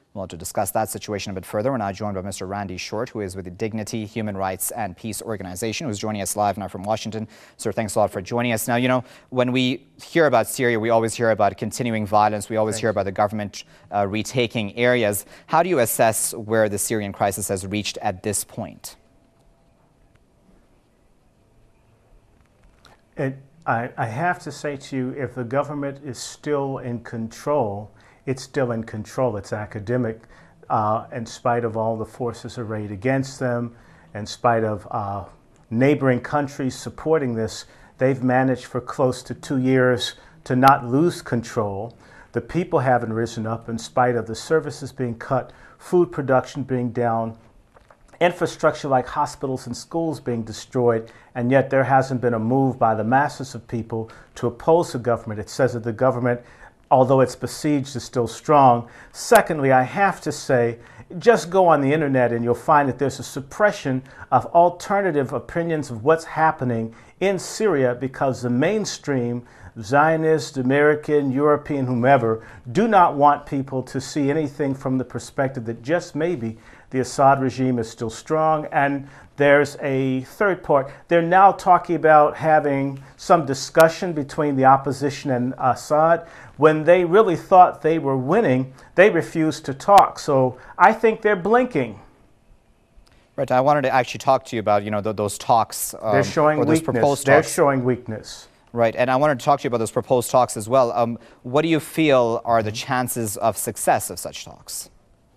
Well, to discuss that situation a bit further, we're now joined by Mr. Randy Short, who is with the Dignity Human Rights and Peace Organization, who's joining us live now from Washington. Sir, thanks a lot for joining us. Now, you know, when we hear about Syria, we always hear about continuing violence. We always hear about the government retaking areas. How do you assess where the Syrian crisis has reached at this point? I have to say to you, if the government is still in control, it's still in control. It's academic, in spite of all the forces arrayed against them, in spite of neighboring countries supporting this. They've managed for close to 2 years to not lose control. The people haven't risen up in spite of the services being cut, food production being down, infrastructure like hospitals and schools being destroyed, and yet there hasn't been a move by the masses of people to oppose the government. It says that the government, although it's besieged, is still strong. Secondly, I have to say, just go on the internet and you'll find that there's a suppression of alternative opinions of what's happening in Syria because the mainstream, Zionist, American, European, whomever, do not want people to see anything from the perspective that just maybe the Assad regime is still strong. And there's a third part. They're now talking about having some discussion between the opposition and Assad. When they really thought they were winning, they refused to talk. So I think they're blinking. Right. I wanted to actually talk to you about, you know, those talks. They're showing weakness. They're showing weakness. Right, and I wanted to talk to you about those proposed talks as well. What do you feel are the chances of success of such talks?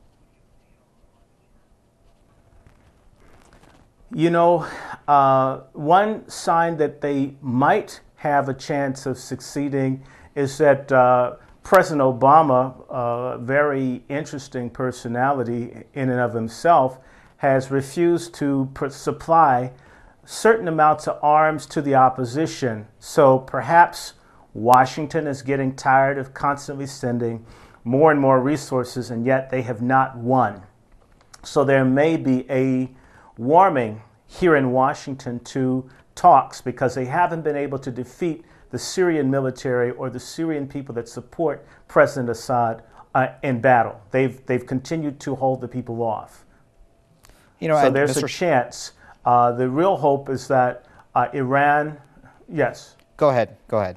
You know, one sign that they might have a chance of succeeding is that President Obama, a very interesting personality in and of himself, has refused to supply certain amounts of arms to the opposition. So perhaps Washington is getting tired of constantly sending more and more resources, and yet they have not won. So there may be a warming here in Washington to talks because they haven't been able to defeat the Syrian military or the Syrian people that support President Assad in battle. They've continued to hold the people off. You know, so there's a chance. The real hope is that Iran, yes. Go ahead.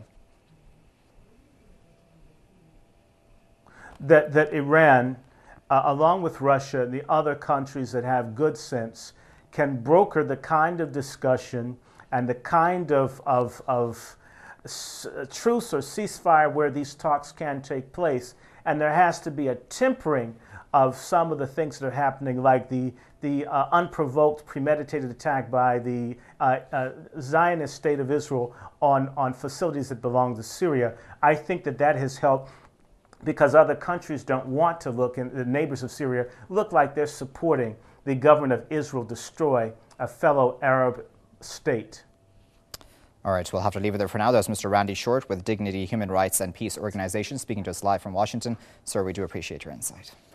That Iran, along with Russia and the other countries that have good sense, can broker the kind of discussion and the kind of truce or ceasefire where these talks can take place. And there has to be a tempering of some of the things that are happening, like the unprovoked, premeditated attack by the Zionist state of Israel on facilities that belong to Syria. I think that has helped because other countries don't want to look, and the neighbors of Syria look like they're supporting the government of Israel destroy a fellow Arab state. All right, we'll have to leave it there for now. That was Mr. Randy Short with Dignity Human Rights and Peace Organization speaking to us live from Washington. Sir, we do appreciate your insight.